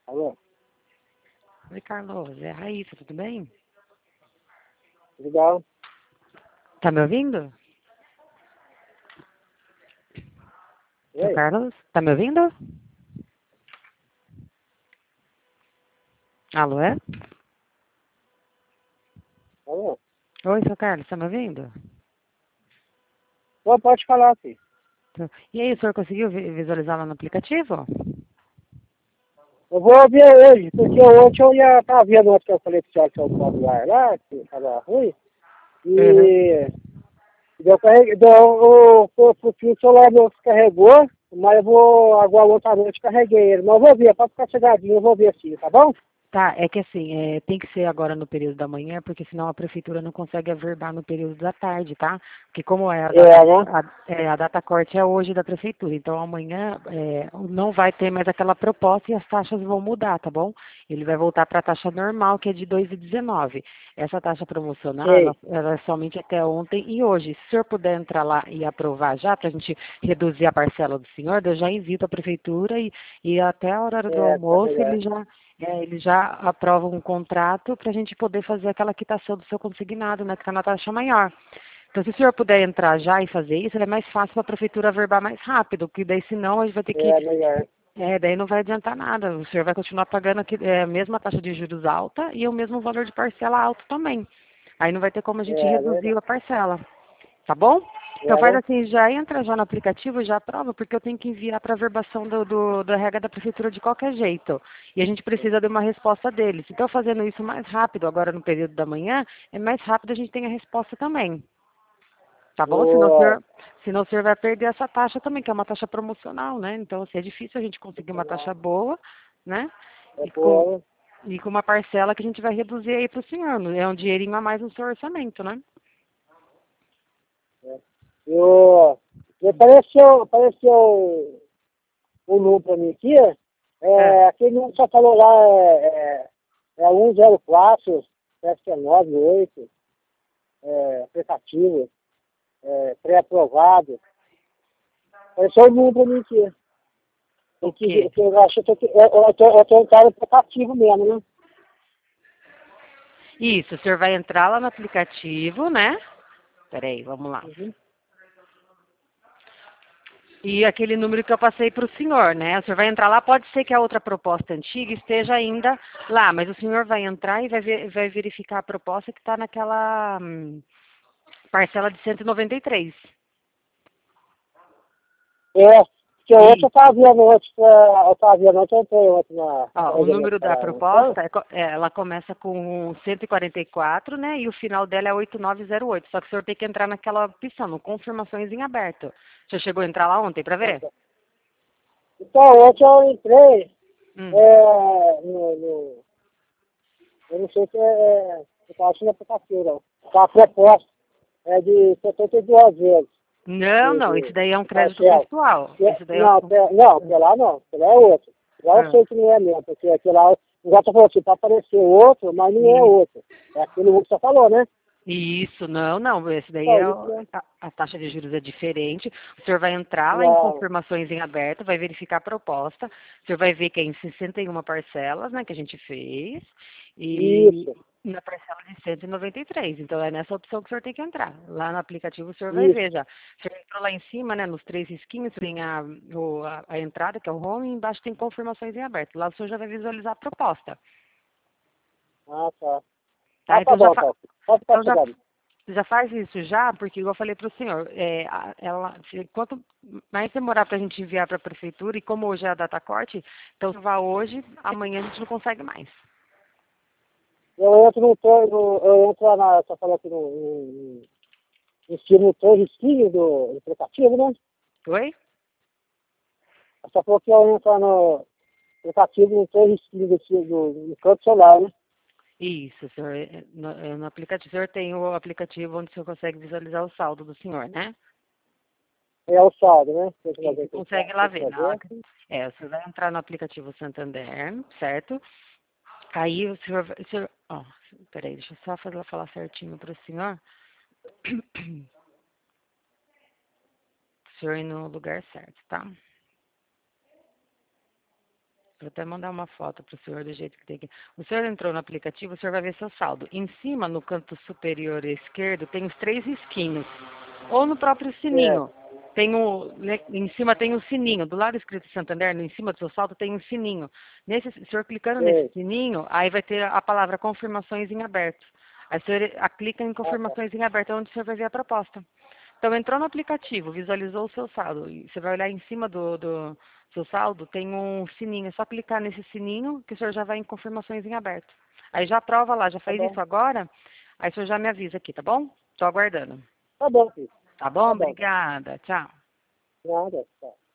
Alô? Oi, Carlos. É a Raíssa, tudo bem? Legal. Tá me ouvindo? Seu Oi? Carlos, tá me ouvindo? Alô, é? Alô? Oi, seu Carlos, tá me ouvindo? Pô, pode falar, filho. E aí, o senhor conseguiu visualizar lá no aplicativo? Eu vou ver hoje, porque ontem eu ia estar vendo ontem que eu falei pro senhor que eu posso lá, que tava ruim. Uhum. E deu carreguei, o fio celular meu descarregou, mas eu vou, agora outra noite carreguei ele. Mas eu vou ver, pode ficar chegadinho, eu vou ver sim, tá bom? Tá, é que assim, tem que ser agora no período da manhã, porque senão a prefeitura não consegue averbar no período da tarde, tá? Porque como é É, né? a data corte é hoje da prefeitura, então amanhã não vai ter mais aquela proposta e as taxas vão mudar, tá bom? Ele vai voltar para a taxa normal, que é de 2,19. Essa taxa promocional, Sei. ela é somente até ontem e hoje. Se o senhor puder entrar lá e aprovar já, para a gente reduzir a parcela do senhor, eu já invito a prefeitura e até a hora do É, tá almoço melhor. eles já aprovam um contrato para a gente poder fazer aquela quitação do seu consignado, né, que está na taxa maior. Então, se o senhor puder entrar já e fazer isso, é mais fácil para a prefeitura averbar mais rápido, porque daí senão a gente vai ter que. É, melhor. Daí não vai adiantar nada. O senhor vai continuar pagando a mesma taxa de juros alta e o mesmo valor de parcela alto também. Aí não vai ter como a gente É, reduzir verdade. a parcela. Tá bom? Então É, faz né? assim, já entra já no aplicativo, já aprova, porque eu tenho que enviar para a verbação da regra da prefeitura de qualquer jeito. E a gente precisa de uma resposta deles. Então fazendo isso mais rápido, agora no período da manhã, é mais rápido a gente tem a resposta também. Tá bom? Ô, Senão o senhor vai perder essa taxa também, que é uma taxa promocional, né? Então, assim, é difícil a gente conseguir uma taxa boa, né? é E com, boa, né? e com uma parcela que a gente vai reduzir aí para o senhor. É um dinheirinho a mais no seu orçamento, né? É. Me apareceu um número pra mim aqui, É. aquele número que você falou lá é 104, parece que é 98, aplicativo, pré-aprovado. Apareceu um número pra mim aqui. O quê? Que eu acho que eu tô entrando no aplicativo mesmo, né? Isso, o senhor vai entrar lá no aplicativo, né? Peraí, vamos lá. Uhum. E aquele número que eu passei para o senhor, né? O senhor vai entrar lá, pode ser que a outra proposta antiga esteja ainda lá, mas o senhor vai entrar e vai verificar a proposta que está naquela parcela de 193. Que ontem eu Isso. tava vendo ontem, eu tava vendo ontem, eu entrei ontem Ó, o carregando número da aquela então. proposta, ela começa com 144, né? E o final dela é 8908. Só que o senhor tem que entrar naquela opção, no confirmações em aberto. O senhor chegou a entrar lá ontem para ver? Então, ontem eu entrei, Hum. no, eu não sei se eu tava achando aplicativo, não. Tá a proposta de 72 vezes Não, não, de esse daí é um crédito parcela. pessoal. Esse daí é Não, não, aquele lá não, aquele lá é outro. Lá eu ah, sei que não é mesmo, porque aquele lá, igual você falou assim, para aparecer outro, mas não é isso, outro. É aquele que você falou, né? isso, não, não, esse daí Então, isso é. a taxa de juros é diferente. O senhor vai entrar lá em Não, confirmações em aberto, vai verificar a proposta, o senhor vai ver que é em 61 parcelas, né, que a gente fez, e isso, na parcela de 193. Então é nessa opção que o senhor tem que entrar. Lá no aplicativo o senhor vai isso. ver já. O senhor entrou lá em cima, né, nos três risquinhos, tem a entrada, que é o home, e embaixo tem confirmações em aberto. Lá o senhor já vai visualizar a proposta. Ah, tá. Ah, Tá? tá bom, então. Pode ficar Então chegando. já faz isso já, porque igual eu falei para o senhor, quanto mais demorar para a gente enviar para a prefeitura, e como hoje é a data corte, então se vá hoje, amanhã a gente não consegue mais. Eu entro eu entro lá você falou aqui em cima no três risquinhos do aplicativo, né? Oi? Você falou que eu entro lá no aplicativo no três risquinhos do canto solar, né? Isso, senhor. No aplicativo, o senhor tem o aplicativo onde o senhor consegue visualizar o saldo do senhor, né? É o saldo, né? E você consegue lá ver. Fazer. O senhor vai entrar no aplicativo Santander, certo? Aí ó, peraí, deixa eu só falar certinho para o senhor. O senhor ir no lugar certo, tá? Vou até mandar uma foto para o senhor do jeito que tem aqui. O senhor entrou no aplicativo, o senhor vai ver seu saldo. Em cima, no canto superior esquerdo, tem os 3 risquinhos. Ou no próprio sininho. Tem em cima tem o sininho. Do lado escrito Santander, em cima do seu saldo, tem um sininho. O senhor clicando nesse sininho, aí vai ter a palavra confirmações em aberto. Aí o senhor clica em confirmações em aberto, onde o senhor vai ver a proposta. Então, entrou no aplicativo, visualizou o seu saldo. E você vai olhar em cima do seu saldo, tem um sininho. É só clicar nesse sininho que o senhor já vai em confirmações em aberto. Aí já prova lá, já faz isso agora. Aí o senhor já me avisa aqui, tá bom? Estou aguardando. Tá bom, filho. Tá bom? Tá bom. Obrigada. Tchau. Nada, tá.